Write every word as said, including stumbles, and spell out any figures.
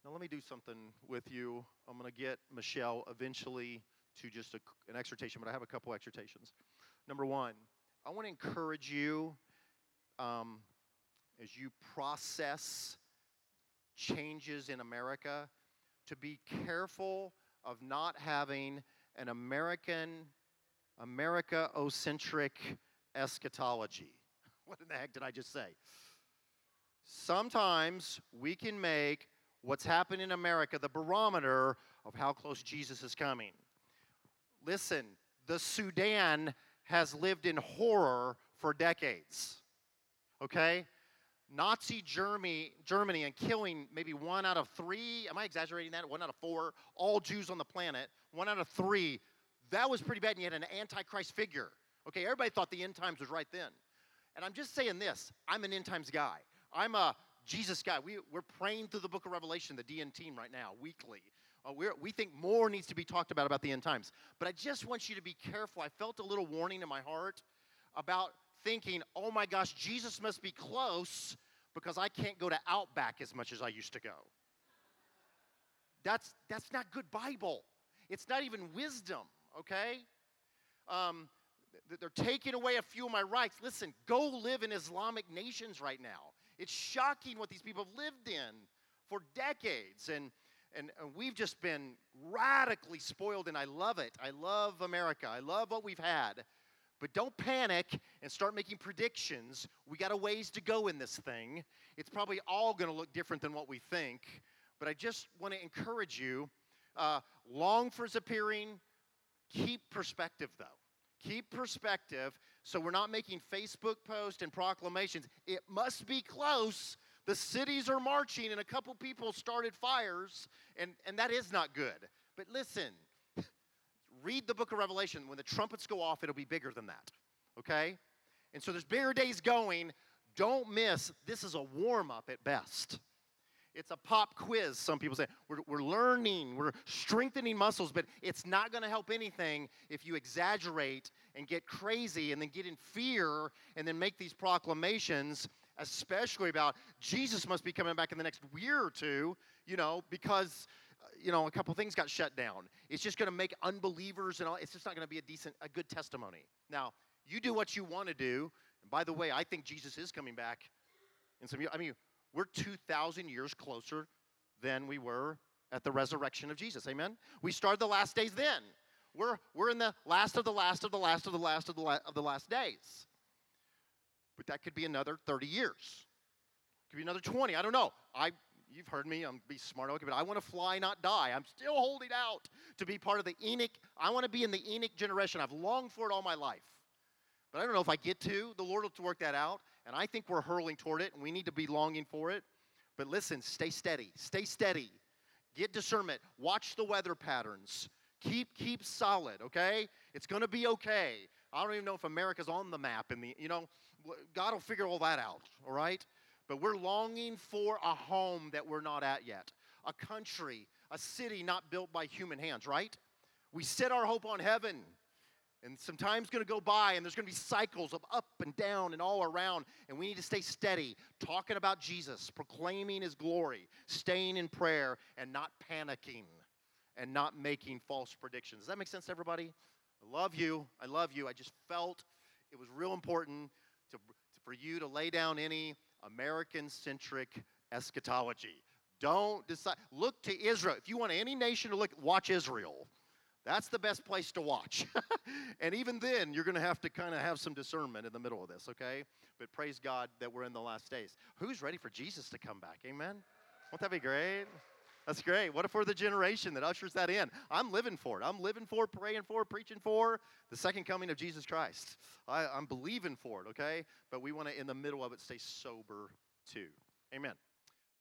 Now let me do something with you. I'm going to get Michelle eventually to just a, an exhortation, but I have a couple exhortations. Number one, I want to encourage you um, as you process changes in America to be careful of not having an American, America-ocentric eschatology. What in the heck did I just say? Sometimes we can make what's happening in America the barometer of how close Jesus is coming. Listen, the Sudan has lived in horror for decades, okay? Nazi Germany, Germany and killing maybe one out of three, am I exaggerating that? One out of four, all Jews on the planet, one out of three. That was pretty bad, and you had an antichrist figure. Okay, everybody thought the end times was right then. And I'm just saying this, I'm an end times guy. I'm a Jesus guy. We, we're praying through the book of Revelation, the D N team right now, weekly. Uh, we're, we think more needs to be talked about about the end times. But I just want you to be careful. I felt a little warning in my heart about thinking, oh my gosh, Jesus must be close because I can't go to Outback as much as I used to go. That's, that's not good Bible. It's not even wisdom, okay? Um, they're taking away a few of my rights. Listen, go live in Islamic nations right now. It's shocking what these people have lived in for decades. And, and, and we've just been radically spoiled, and I love it. I love America. I love what we've had. But don't panic and start making predictions. We got a ways to go in this thing. It's probably all going to look different than what we think. But I just want to encourage you, uh, long for his appearing. Keep perspective, though. Keep perspective so we're not making Facebook posts and proclamations. It must be close. The cities are marching and a couple people started fires, and, and that is not good. But listen, read the book of Revelation. When the trumpets go off, it'll be bigger than that, okay? And so there's bigger days going. Don't miss. This is a warm-up at best. It's a pop quiz, some people say. We're, we're learning, we're strengthening muscles, but it's not going to help anything if you exaggerate and get crazy and then get in fear and then make these proclamations, especially about Jesus must be coming back in the next year or two, you know, because, uh, you know, a couple things got shut down. It's just going to make unbelievers and all, it's just not going to be a decent, a good testimony. Now, you do what you want to do. And by the way, I think Jesus is coming back in some years. I mean, we're two thousand years closer than we were at the resurrection of Jesus. Amen? We started the last days then. We're, we're in the last of the last of the last of the last of the, la- of the last days. But that could be another thirty years. Could be another twenty. I don't know. I, you've heard me. I'm be smart, okay, but I want to fly, not die. I'm still holding out to be part of the Enoch. I want to be in the Enoch generation. I've longed for it all my life. But I don't know if I get to. The Lord will work that out. And I think we're hurling toward it, and we need to be longing for it. But listen, stay steady. Stay steady. Get discernment. Watch the weather patterns. Keep keep solid, okay? It's going to be okay. I don't even know if America's on the map. In the, you know, God will figure all that out, all right? But we're longing for a home that we're not at yet. A country, a city not built by human hands, right? We set our hope on heaven. And some time's going to go by, and there's going to be cycles of up and down and all around. And we need to stay steady, talking about Jesus, proclaiming his glory, staying in prayer, and not panicking and not making false predictions. Does that make sense to everybody? I love you. I love you. I just felt it was real important to, for you to lay down any American-centric eschatology. Don't decide. Look to Israel. If you want any nation to look, watch Israel. That's the best place to watch. And even then, you're going to have to kind of have some discernment in the middle of this, okay? But praise God that we're in the last days. Who's ready for Jesus to come back? Amen? Won't that be great? That's great. What if we're the generation that ushers that in? I'm living for it. I'm living for, praying for, preaching for the second coming of Jesus Christ. I, I'm believing for it, okay? But we want to, in the middle of it, stay sober too. Amen.